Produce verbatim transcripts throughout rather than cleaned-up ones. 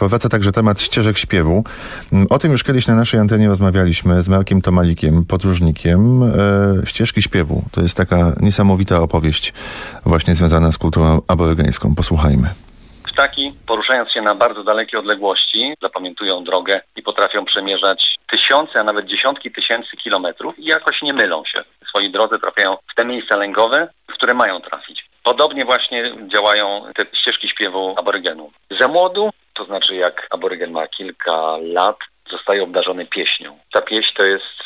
powraca także temat ścieżek śpiewu. O tym już kiedyś na naszej antenie rozmawialiśmy z Markiem Tomalikiem, podróżnikiem. E, ścieżki śpiewu to jest taka niesamowita opowieść właśnie związana z kulturą aborygeńską. Posłuchajmy. Ptaki, poruszając się na bardzo dalekie odległości, zapamiętują drogę i potrafią przemierzać tysiące, a nawet dziesiątki tysięcy kilometrów i jakoś nie mylą się. W swojej drodze trafiają w te miejsca lęgowe, w które mają trafić. Podobnie właśnie działają te ścieżki śpiewu aborygenów. Za młodu, to znaczy jak aborygen ma kilka lat, zostaje obdarzony pieśnią. Ta pieśń to jest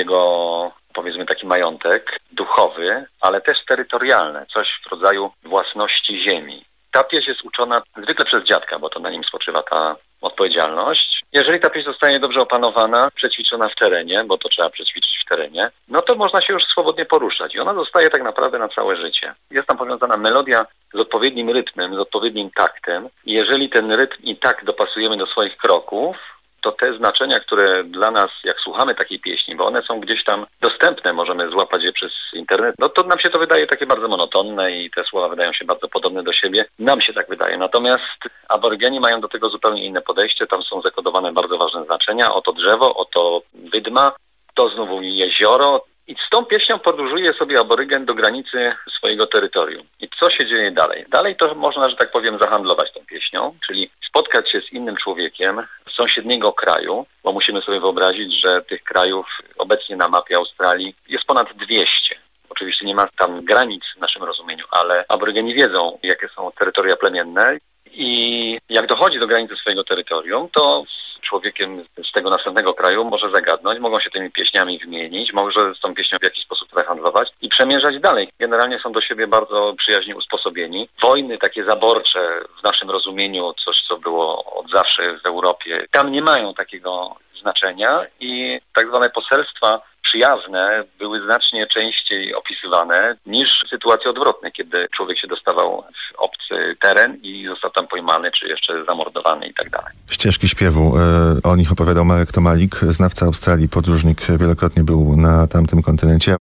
jego, powiedzmy, taki majątek duchowy, ale też terytorialny, coś w rodzaju własności ziemi. Ta pieśń jest uczona zwykle przez dziadka, bo to na nim spoczywa ta odpowiedzialność. Jeżeli ta pieśń zostanie dobrze opanowana, przećwiczona w terenie, bo to trzeba przećwiczyć w terenie, no to można się już swobodnie poruszać i ona zostaje tak naprawdę na całe życie. Jest tam powiązana melodia z odpowiednim rytmem, z odpowiednim taktem i jeżeli ten rytm i takt dopasujemy do swoich kroków, to te znaczenia, które dla nas, jak słuchamy takiej pieśni, bo one są gdzieś tam dostępne, możemy złapać je przez internet, no to nam się to wydaje takie bardzo monotonne i te słowa wydają się bardzo podobne do siebie. Nam się tak wydaje. Natomiast aborygeni mają do tego zupełnie inne podejście. Tam są zakodowane bardzo ważne znaczenia. Oto drzewo, oto wydma, to znowu jezioro. I z tą pieśnią podróżuje sobie aborygen do granicy swojego terytorium. I co się dzieje dalej? Dalej to można, że tak powiem, zahandlować tą pieśnią, czyli spotkać się z innym człowiekiem z sąsiedniego kraju, bo musimy sobie wyobrazić, że tych krajów obecnie na mapie Australii jest ponad dwieście. Oczywiście nie ma tam granic w naszym rozumieniu, ale aborygeni wiedzą, jakie są terytoria plemienne i jak dochodzi do granicy swojego terytorium, to z człowiekiem z tego następnego kraju może zagadnąć, mogą się tymi pieśniami wymienić, może z tą pieśnią w jakiś sposób zahandlować i przemierzać dalej. Generalnie są do siebie bardzo przyjaźnie usposobieni. Wojny takie zaborcze w naszym rozumieniu, coś co było od zawsze w Europie, tam nie mają takiego znaczenia i tak zwane poselstwa przyjazne były znacznie częściej opisywane niż sytuacje odwrotne, kiedy człowiek się dostawał w obcy teren i został tam pojmany, czy jeszcze zamordowany i tak dalej. Ścieżki śpiewu. O nich opowiadał Marek Tomalik, znawca Australii, podróżnik, wielokrotnie był na tamtym kontynencie.